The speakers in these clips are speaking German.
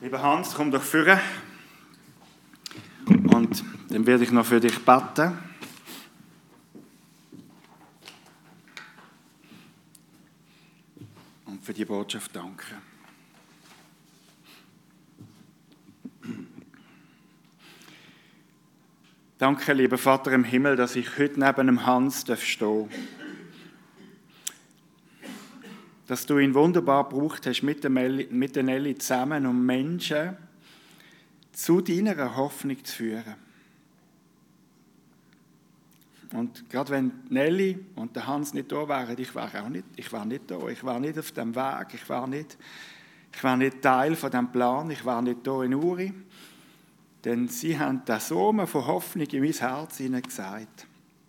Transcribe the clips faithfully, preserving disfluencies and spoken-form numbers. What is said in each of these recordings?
Lieber Hans, komm doch führen. Und dann werde ich noch für dich beten. Und für die Botschaft danken. Danke, lieber Vater im Himmel, dass ich heute neben dem Hans stehen darf. Dass du ihn wunderbar gebraucht hast mit der Nelly zusammen, um Menschen zu deiner Hoffnung zu führen. Und gerade wenn Nelly und der Hans nicht da wären, ich wäre auch nicht, ich wäre nicht da, ich wäre nicht auf dem Weg, ich wäre nicht, ich wäre nicht Teil von dem Plan, ich wäre nicht da in Uri, denn sie haben den Samen von Hoffnung in mein Herz hineingesagt.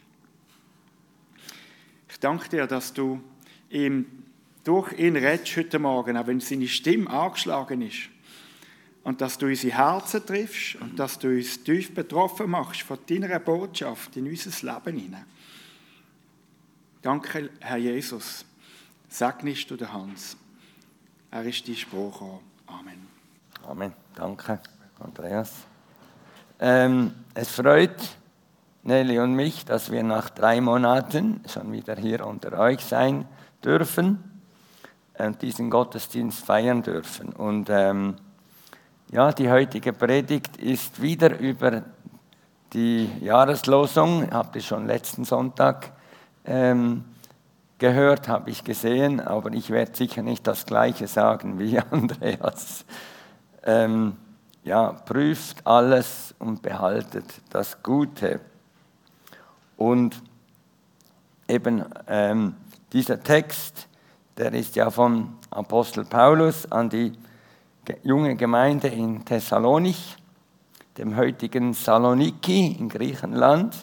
Ich danke dir, dass du ihm durch ihn redest heute Morgen, auch wenn seine Stimme angeschlagen ist. Und dass du unsere Herzen triffst und dass du uns tief betroffen machst von deiner Botschaft in unser Leben hinein. Danke, Herr Jesus. Segnest du den Hans. Er ist dein Spruch. Amen. Amen. Danke, Andreas. Ähm, es freut Nelly und mich, dass wir nach drei Monaten schon wieder hier unter euch sein dürfen und diesen Gottesdienst feiern dürfen. Und ähm, ja, die heutige Predigt ist wieder über die Jahreslosung. Habt ihr schon letzten Sonntag ähm, gehört, habe ich gesehen, aber ich werde sicher nicht das Gleiche sagen wie Andreas. Ähm, ja, prüft alles und behaltet das Gute. Und eben ähm, dieser Text, der ist ja vom Apostel Paulus an die junge Gemeinde in Thessalonich, dem heutigen Saloniki in Griechenland.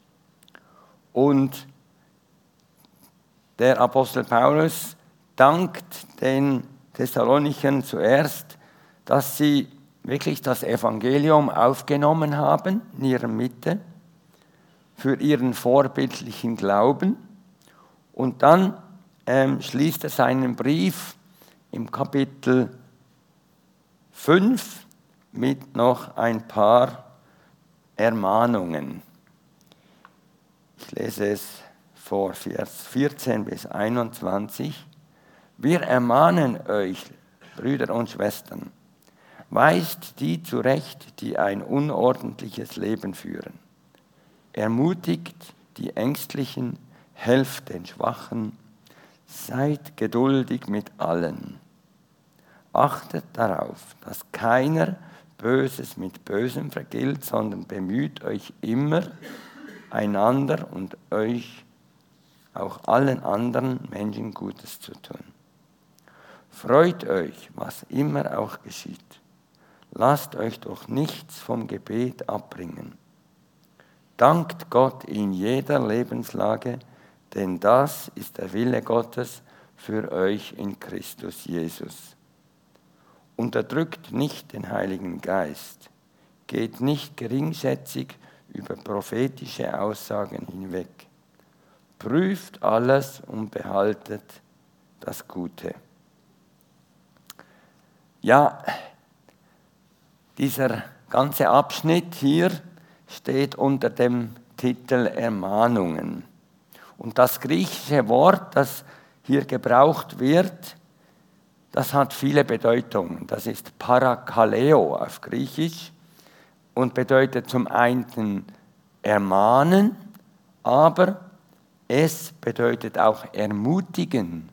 Und der Apostel Paulus dankt den Thessalonichern zuerst, dass sie wirklich das Evangelium aufgenommen haben in ihrer Mitte, für ihren vorbildlichen Glauben. Und dann ähm, schließt er seinen Brief im Kapitel fünf mit noch ein paar Ermahnungen. Ich lese es vor, Vers vierzehn bis einundzwanzig. Wir ermahnen euch, Brüder und Schwestern, weist die zurecht, die ein unordentliches Leben führen. Ermutigt die Ängstlichen, helft den Schwachen, seid geduldig mit allen. Achtet darauf, dass keiner Böses mit Bösem vergilt, sondern bemüht euch immer, einander und euch auch allen anderen Menschen Gutes zu tun. Freut euch, was immer auch geschieht. Lasst euch durch nichts vom Gebet abbringen. Dankt Gott in jeder Lebenslage, denn das ist der Wille Gottes für euch in Christus Jesus. Unterdrückt nicht den Heiligen Geist. Geht nicht geringschätzig über prophetische Aussagen hinweg. Prüft alles und behaltet das Gute. Ja, dieser ganze Abschnitt hier steht unter dem Titel Ermahnungen. Und das griechische Wort, das hier gebraucht wird, das hat viele Bedeutungen. Das ist Parakaleo auf Griechisch und bedeutet zum einen ermahnen, aber es bedeutet auch ermutigen.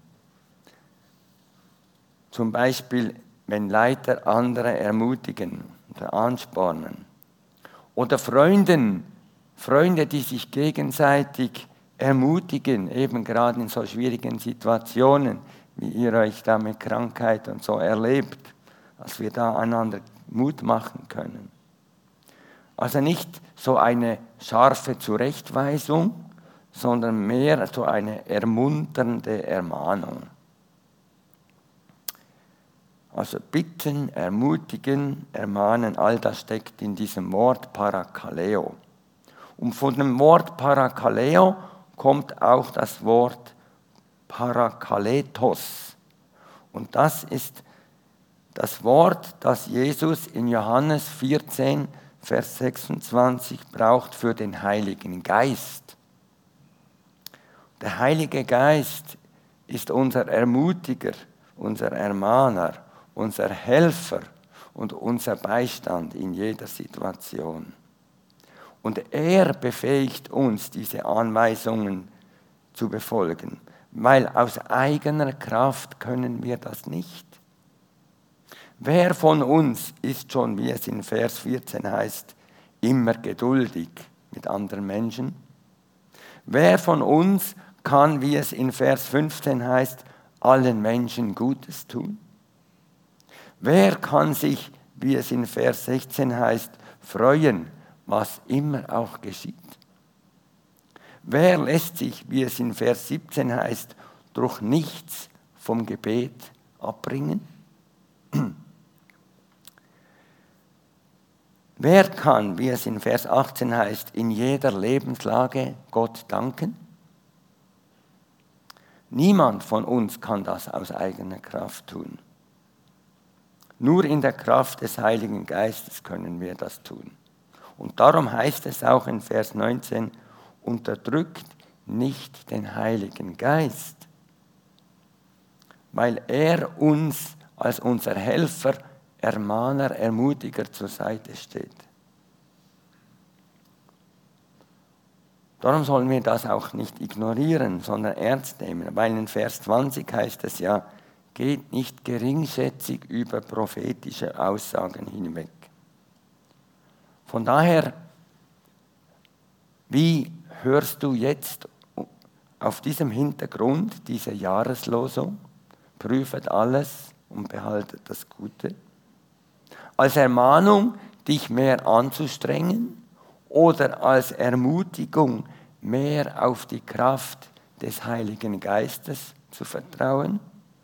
Zum Beispiel, wenn Leiter andere ermutigen oder anspornen. Oder Freunden, Freunde, die sich gegenseitig ermutigen, eben gerade in so schwierigen Situationen, wie ihr euch da mit Krankheit und so erlebt, dass wir da einander Mut machen können. Also nicht so eine scharfe Zurechtweisung, sondern mehr so eine ermunternde Ermahnung. Also bitten, ermutigen, ermahnen, all das steckt in diesem Wort Parakaleo. Und von dem Wort Parakaleo kommt auch das Wort Parakaletos. Und das ist das Wort, das Jesus in Johannes vierzehn, Vers sechsundzwanzig braucht für den Heiligen Geist. Der Heilige Geist ist unser Ermutiger, unser Ermahner, unser Helfer und unser Beistand in jeder Situation. Und er befähigt uns, diese Anweisungen zu befolgen, weil aus eigener Kraft können wir das nicht. Wer von uns ist schon, wie es in Vers vierzehn heißt, immer geduldig mit anderen Menschen? Wer von uns kann, wie es in Vers fünfzehn heißt, allen Menschen Gutes tun? Wer kann sich, wie es in Vers sechzehn heißt, freuen, was immer auch geschieht? Wer lässt sich, wie es in Vers siebzehn heißt, durch nichts vom Gebet abbringen? Wer kann, wie es in Vers achtzehn heißt, in jeder Lebenslage Gott danken? Niemand von uns kann das aus eigener Kraft tun. Nur in der Kraft des Heiligen Geistes können wir das tun. Und darum heißt es auch in Vers neunzehn, unterdrückt nicht den Heiligen Geist, weil er uns als unser Helfer, Ermahner, Ermutiger zur Seite steht. Darum sollen wir das auch nicht ignorieren, sondern ernst nehmen, weil in Vers zwanzig heißt es ja, geht nicht geringschätzig über prophetische Aussagen hinweg. Von daher, wie hörst du jetzt auf diesem Hintergrund diese Jahreslosung? Prüfet alles und behaltet das Gute. Als Ermahnung, dich mehr anzustrengen oder als Ermutigung, mehr auf die Kraft des Heiligen Geistes zu vertrauen?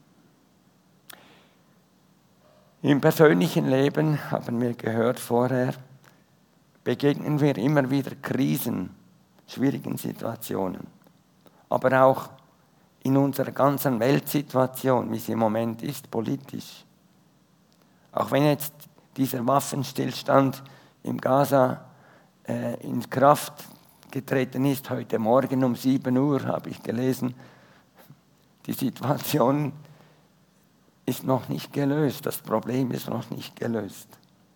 Im persönlichen Leben, haben wir gehört vorher, begegnen wir immer wieder Krisen, schwierigen Situationen. Aber auch in unserer ganzen Weltsituation, wie sie im Moment ist, politisch. Auch wenn jetzt dieser Waffenstillstand im Gaza äh, in Kraft getreten ist, heute Morgen um sieben Uhr, habe ich gelesen, die Situation ist noch nicht gelöst, das Problem ist noch nicht gelöst.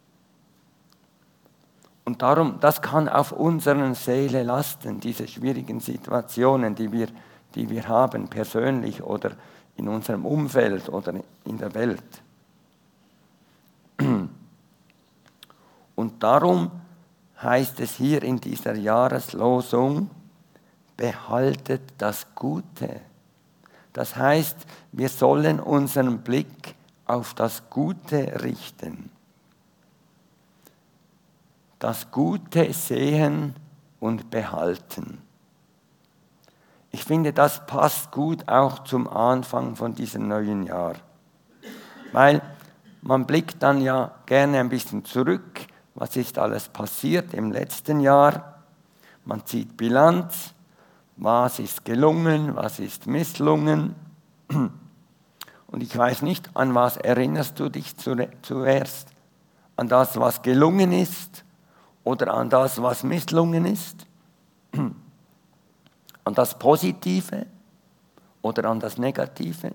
Und darum, das kann auf unserer Seele lasten, diese schwierigen Situationen, die wir, die wir haben, persönlich oder in unserem Umfeld oder in der Welt. Und darum heißt es hier in dieser Jahreslosung, behaltet das Gute. Das heißt, wir sollen unseren Blick auf das Gute richten. Das Gute sehen und behalten. Ich finde, das passt gut auch zum Anfang von diesem neuen Jahr. Weil man blickt dann ja gerne ein bisschen zurück, was ist alles passiert im letzten Jahr. Man zieht Bilanz, was ist gelungen, was ist misslungen. Und ich weiß nicht, an was erinnerst du dich zuerst? An das, was gelungen ist oder an das, was misslungen ist? An das Positive oder an das Negative?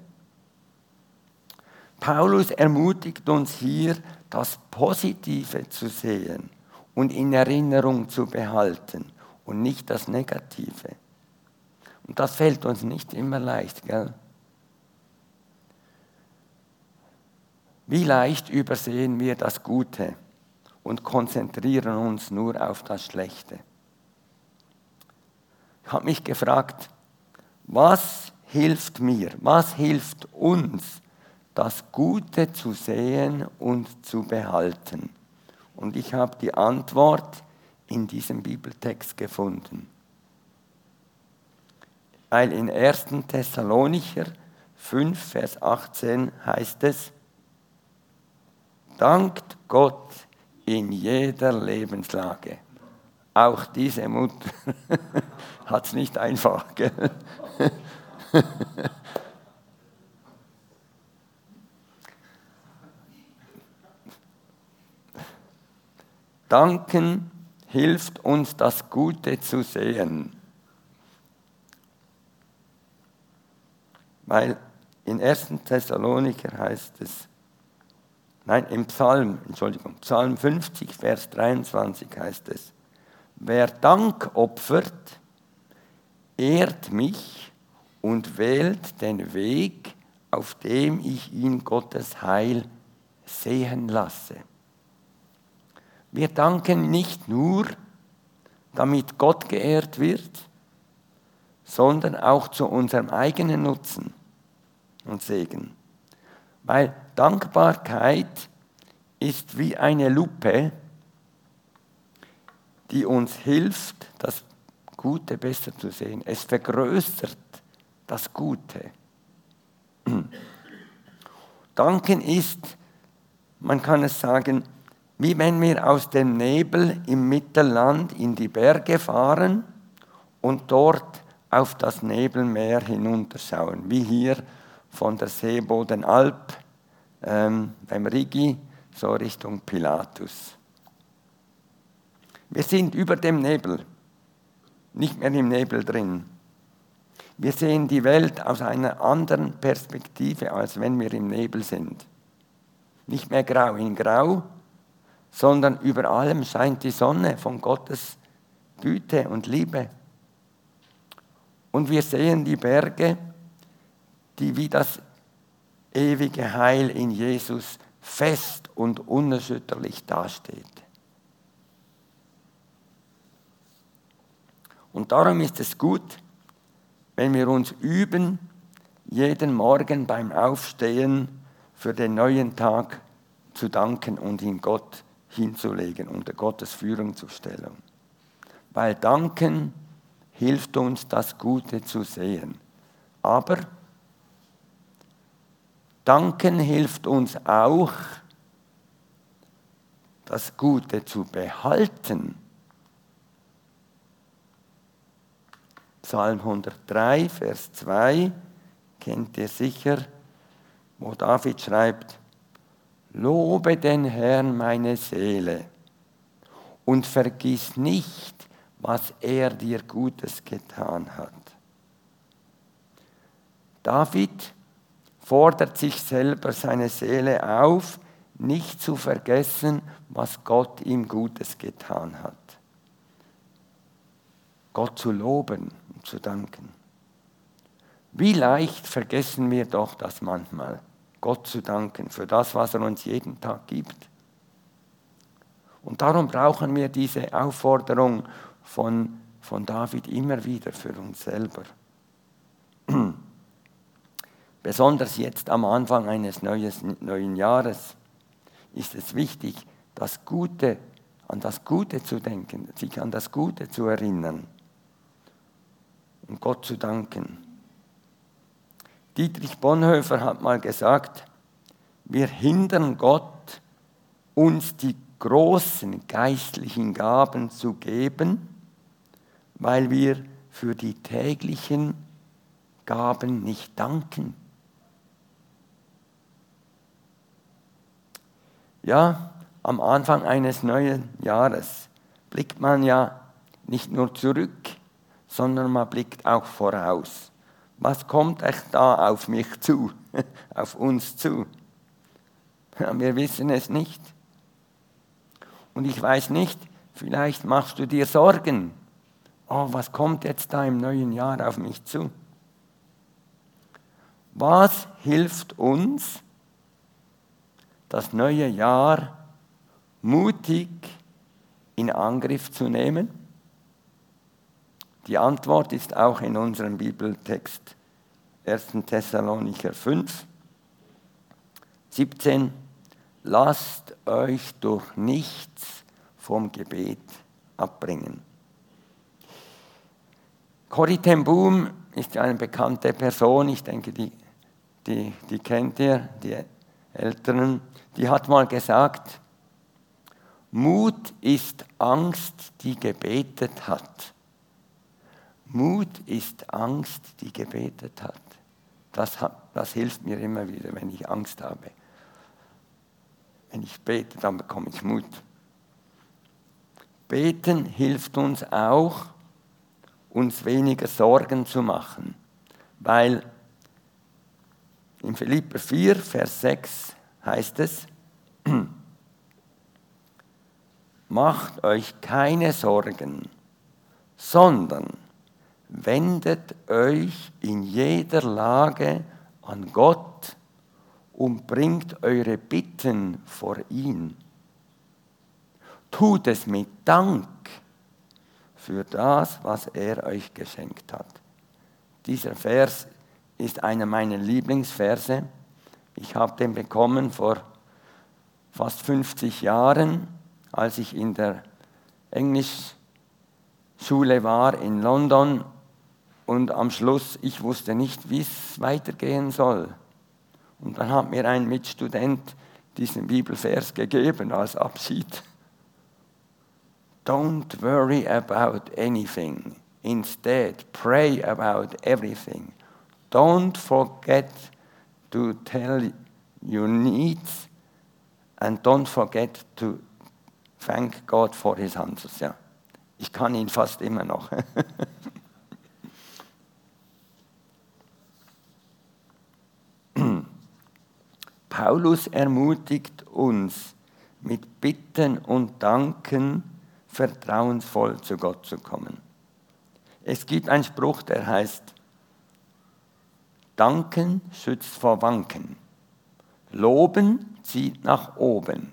Paulus ermutigt uns hier, das Positive zu sehen und in Erinnerung zu behalten und nicht das Negative. Und das fällt uns nicht immer leicht, gell? Wie leicht übersehen wir das Gute und konzentrieren uns nur auf das Schlechte. Ich habe mich gefragt, was hilft mir, was hilft uns, das Gute zu sehen und zu behalten? Und ich habe die Antwort in diesem Bibeltext gefunden. Weil in ersten Thessalonicher fünf, Vers achtzehn heißt es, dankt Gott in jeder Lebenslage. Auch diese Mutter hat es nicht einfach, gell? Danken hilft uns, das Gute zu sehen. Weil in ersten Thessalonicher heißt es, nein, im Psalm, Entschuldigung, Psalm fünfzig, Vers dreiundzwanzig heißt es, wer Dank opfert, ehrt mich und wählt den Weg, auf dem ich ihn Gottes Heil sehen lasse. Wir danken nicht nur, damit Gott geehrt wird, sondern auch zu unserem eigenen Nutzen und Segen. Weil Dankbarkeit ist wie eine Lupe, die uns hilft, das Gute besser zu sehen. Es vergrößert das Gute. Danken ist, man kann es sagen, wie wenn wir aus dem Nebel im Mittelland in die Berge fahren und dort auf das Nebelmeer hinunterschauen, wie hier von der Seebodenalp ähm, beim Rigi, so Richtung Pilatus. Wir sind über dem Nebel, nicht mehr im Nebel drin. Wir sehen die Welt aus einer anderen Perspektive, als wenn wir im Nebel sind. Nicht mehr grau in grau, sondern über allem scheint die Sonne von Gottes Güte und Liebe. Und wir sehen die Berge, die wie das ewige Heil in Jesus fest und unerschütterlich dasteht. Und darum ist es gut, wenn wir uns üben, jeden Morgen beim Aufstehen für den neuen Tag zu danken und ihn Gott hinzulegen, unter Gottes Führung zu stellen. Weil Danken hilft uns, das Gute zu sehen. Aber Danken hilft uns auch, das Gute zu behalten. Psalm hundertdrei, Vers zwei, kennt ihr sicher, wo David schreibt, Lobe den Herrn meine Seele und vergiss nicht, was er dir Gutes getan hat. David fordert sich selber seine Seele auf, nicht zu vergessen, was Gott ihm Gutes getan hat. Gott zu loben und zu danken. Wie leicht vergessen wir doch das manchmal, Gott zu danken für das, was er uns jeden Tag gibt. Und darum brauchen wir diese Aufforderung von, von David immer wieder für uns selber. Besonders jetzt am Anfang eines neues, neuen Jahres ist es wichtig, das Gute, an das Gute zu denken, sich an das Gute zu erinnern und Gott zu danken. Dietrich Bonhoeffer hat mal gesagt, wir hindern Gott, uns die großen geistlichen Gaben zu geben, weil wir für die täglichen Gaben nicht danken. Ja, am Anfang eines neuen Jahres blickt man ja nicht nur zurück, sondern man blickt auch voraus. Was kommt echt da auf mich zu, auf uns zu? Ja, wir wissen es nicht. Und ich weiß nicht, vielleicht machst du dir Sorgen. Oh, was kommt jetzt da im neuen Jahr auf mich zu? Was hilft uns, das neue Jahr mutig in Angriff zu nehmen? Die Antwort ist auch in unserem Bibeltext ersten Thessalonicher fünf, siebzehn. Lasst euch durch nichts vom Gebet abbringen. Corrie ten Boom ist eine bekannte Person, ich denke, die, die, die kennt ihr, die Älteren. Die hat mal gesagt, Mut ist Angst, die gebetet hat. Mut ist Angst, die gebetet hat. Das, das hilft mir immer wieder, wenn ich Angst habe. Wenn ich bete, dann bekomme ich Mut. Beten hilft uns auch, uns weniger Sorgen zu machen, weil in Philipper vier, Vers sechs heißt es, macht euch keine Sorgen, sondern wendet euch in jeder Lage an Gott und bringt eure Bitten vor ihn. Tut es mit Dank für das, was er euch geschenkt hat. Dieser Vers ist einer meiner Lieblingsverse. Ich habe den bekommen vor fast fünfzig Jahren, als ich in der Englischschule war in London und am Schluss, ich wusste nicht, wie es weitergehen soll. Und dann hat mir ein Mitstudent diesen Bibelvers gegeben als Abschied. Don't worry about anything. Instead, pray about everything. Don't forget to tell your needs and don't forget to thank God for his answers. Ja. Ich kann ihn fast immer noch. Paulus ermutigt uns, mit Bitten und Danken vertrauensvoll zu Gott zu kommen. Es gibt einen Spruch, der heißt, Danken schützt vor Wanken, Loben zieht nach oben.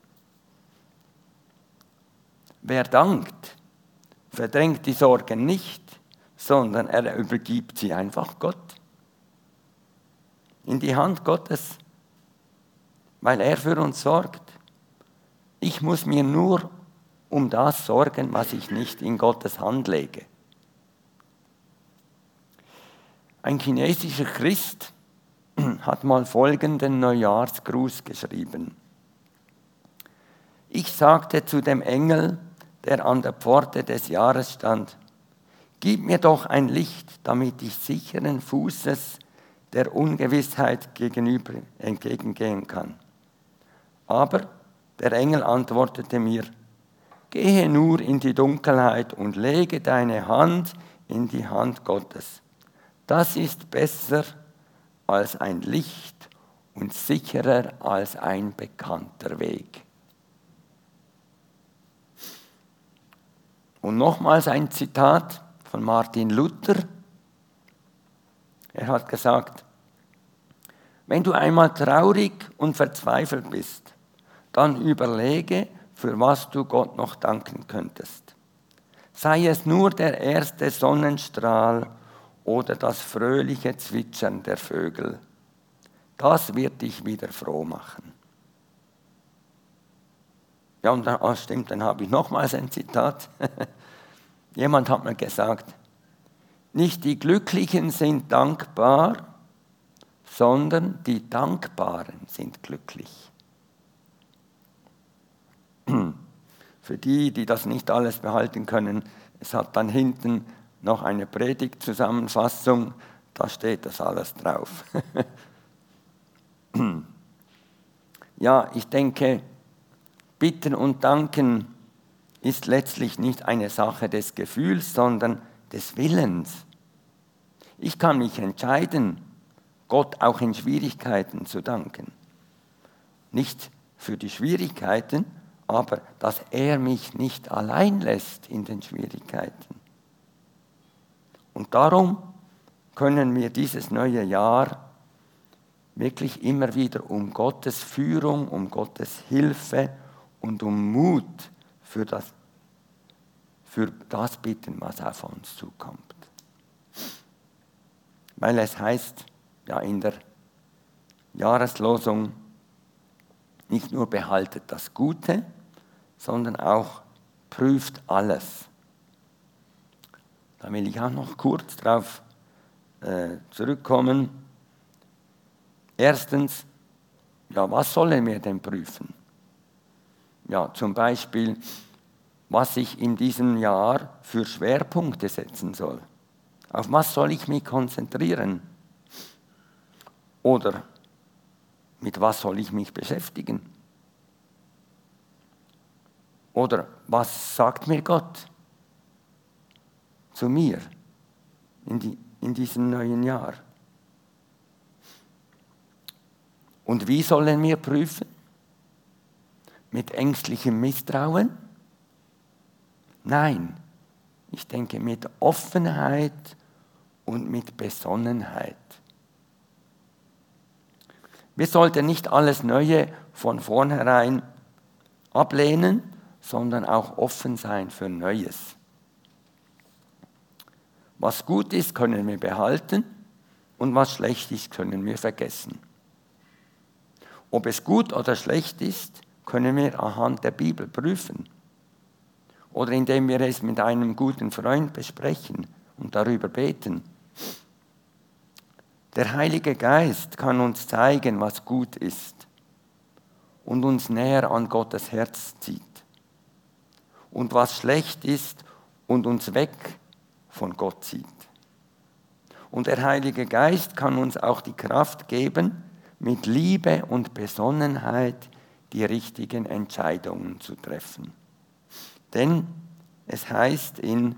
Wer dankt, verdrängt die Sorgen nicht, sondern er übergibt sie einfach Gott. In die Hand Gottes, weil er für uns sorgt. Ich muss mir nur um das sorgen, was ich nicht in Gottes Hand lege. Ein chinesischer Christ hat mal folgenden Neujahrsgruß geschrieben. Ich sagte zu dem Engel, der an der Pforte des Jahres stand, gib mir doch ein Licht, damit ich sicheren Fußes der Ungewissheit gegenüber entgegengehen kann. Aber der Engel antwortete mir, gehe nur in die Dunkelheit und lege deine Hand in die Hand Gottes. Das ist besser als ein Licht und sicherer als ein bekannter Weg. Und nochmals ein Zitat von Martin Luther. Er hat gesagt, wenn du einmal traurig und verzweifelt bist, dann überlege, für was du Gott noch danken könntest. Sei es nur der erste Sonnenstrahl oder das fröhliche Zwitschern der Vögel. Das wird dich wieder froh machen. Ja, und dann, oh stimmt, dann habe ich nochmals ein Zitat. Jemand hat mir gesagt, nicht die Glücklichen sind dankbar, sondern die Dankbaren sind glücklich. Für die, die das nicht alles behalten können, es hat dann hinten noch eine Predigtzusammenfassung, da steht das alles drauf. Ja, ich denke, Bitten und Danken ist letztlich nicht eine Sache des Gefühls, sondern des Willens. Ich kann mich entscheiden, Gott auch in Schwierigkeiten zu danken. Nicht für die Schwierigkeiten, aber dass er mich nicht allein lässt in den Schwierigkeiten. Und darum können wir dieses neue Jahr wirklich immer wieder um Gottes Führung, um Gottes Hilfe und um Mut für das, für das bitten, was auf uns zukommt. Weil es heißt, ja in der Jahreslosung, nicht nur behaltet das Gute, sondern auch prüft alles. Da will ich auch noch kurz darauf äh, zurückkommen. Erstens, ja, was sollen wir denn prüfen? Ja, zum Beispiel, was ich in diesem Jahr für Schwerpunkte setzen soll. Auf was soll ich mich konzentrieren? Oder mit was soll ich mich beschäftigen? Oder was sagt mir Gott zu mir in, die, in diesem neuen Jahr? Und wie sollen wir prüfen? Mit ängstlichem Misstrauen? Nein, ich denke mit Offenheit und mit Besonnenheit. Wir sollten nicht alles Neue von vornherein ablehnen, sondern auch offen sein für Neues. Was gut ist, können wir behalten und was schlecht ist, können wir vergessen. Ob es gut oder schlecht ist, können wir anhand der Bibel prüfen. Oder indem wir es mit einem guten Freund besprechen und darüber beten. Der Heilige Geist kann uns zeigen, was gut ist und uns näher an Gottes Herz zieht. Und was schlecht ist und uns weg von Gott zieht. Und der Heilige Geist kann uns auch die Kraft geben, mit Liebe und Besonnenheit die richtigen Entscheidungen zu treffen. Denn es heißt in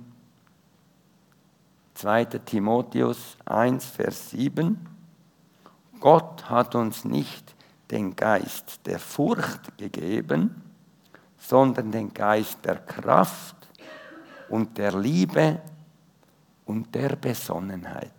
zweiter Timotheus eins, Vers sieben, Gott hat uns nicht den Geist der Furcht gegeben, sondern den Geist der Kraft und der Liebe und der Besonnenheit.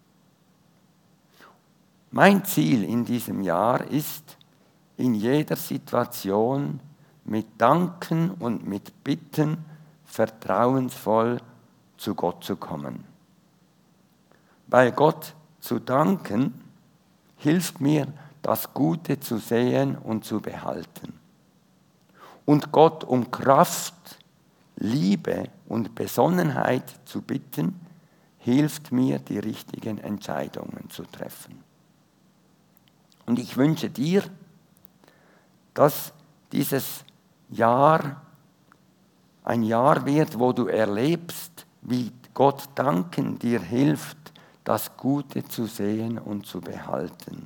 Mein Ziel in diesem Jahr ist, in jeder Situation mit Danken und mit Bitten vertrauensvoll zu Gott zu kommen. Bei Gott zu danken, hilft mir, das Gute zu sehen und zu behalten. Und Gott um Kraft, Liebe und Besonnenheit zu bitten, hilft mir, die richtigen Entscheidungen zu treffen. Und ich wünsche dir, dass dieses Jahr ein Jahr wird, wo du erlebst, wie Gott danken dir hilft, das Gute zu sehen und zu behalten.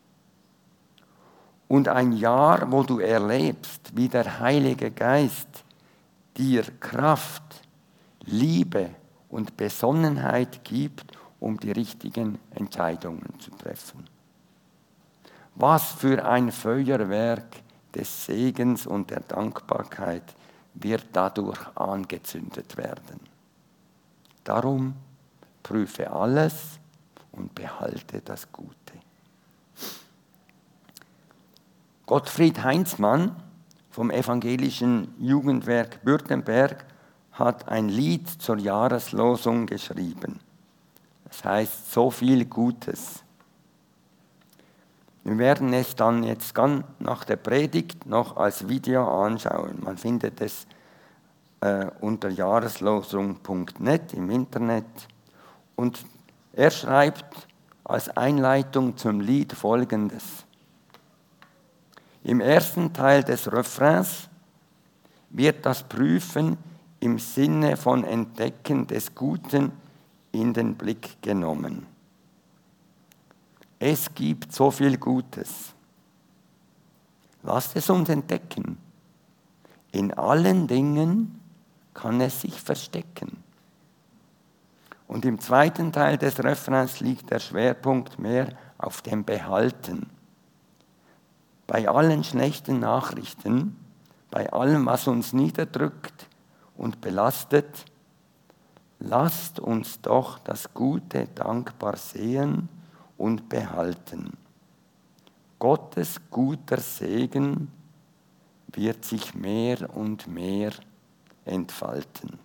Und ein Jahr, wo du erlebst, wie der Heilige Geist dir Kraft, Liebe und Besonnenheit gibt, um die richtigen Entscheidungen zu treffen. Was für ein Feuerwerk des Segens und der Dankbarkeit wird dadurch angezündet werden. Darum prüfe alles und behalte das Gute. Gottfried Heinzmann vom Evangelischen Jugendwerk Württemberg hat ein Lied zur Jahreslosung geschrieben. Das heißt, so viel Gutes. Wir werden es dann jetzt ganz nach der Predigt noch als Video anschauen. Man findet es äh, unter jahreslosung punkt net im Internet. Und er schreibt als Einleitung zum Lied Folgendes. Im ersten Teil des Refrains wird das Prüfen im Sinne von Entdecken des Guten in den Blick genommen. Es gibt so viel Gutes. Lasst es uns entdecken. In allen Dingen kann es sich verstecken. Und im zweiten Teil des Refrains liegt der Schwerpunkt mehr auf dem Behalten. Bei allen schlechten Nachrichten, bei allem, was uns niederdrückt und belastet, lasst uns doch das Gute dankbar sehen und behalten. Gottes guter Segen wird sich mehr und mehr entfalten.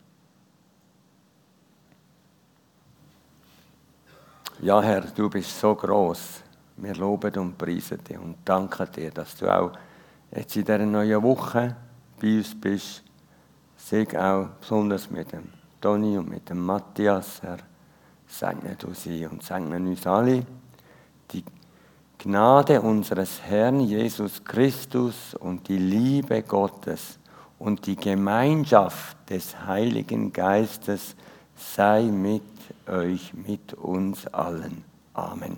Ja, Herr, du bist so groß. Wir loben und preisen dich und danken dir, dass du auch jetzt in dieser neuen Woche bei uns bist. Seg auch besonders mit dem Toni und mit dem Matthias, Herr. Segne du sie und segne uns alle. Die Gnade unseres Herrn Jesus Christus und die Liebe Gottes und die Gemeinschaft des Heiligen Geistes sei mit euch, mit uns allen. Amen.